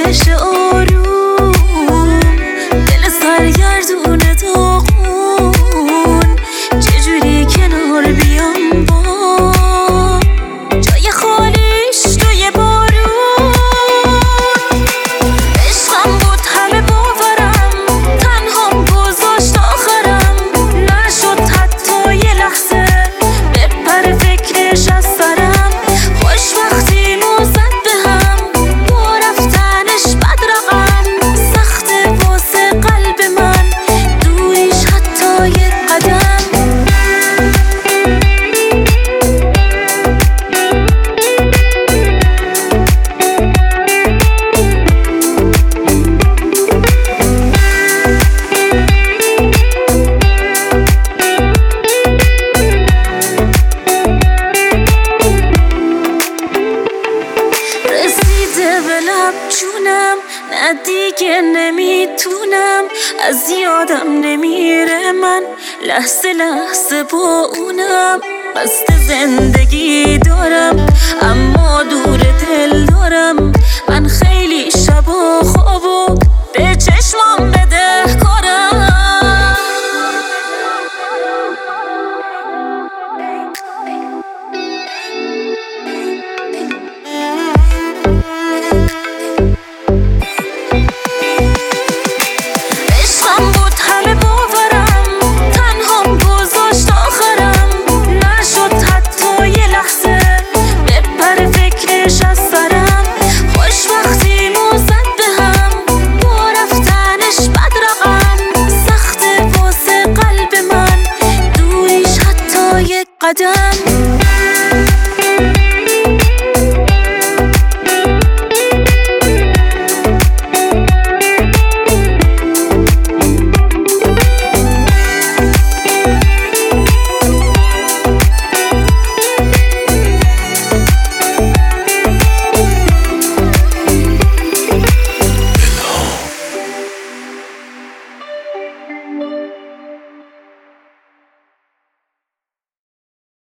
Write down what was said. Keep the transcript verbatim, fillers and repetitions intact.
بشه آروم، دل سرگردون داغون، چجوری کنار بیام با جای خالیش توی بارون. عشقم بود همه باورم، تنهام گذاشت آخرم، نشد حتی یه لحظه بپر فکرش از سرم. خوشبختی مو زد بهم با رفتنش بد رقم، سخته واسه قلب من دوریش حتی یه قدم. رسیده به لب جونم، نه دیگه نمیتونم، از یادم نمیره من لحظه لحظه با اونم. قصد زندگی دارم اما دور دل دارم،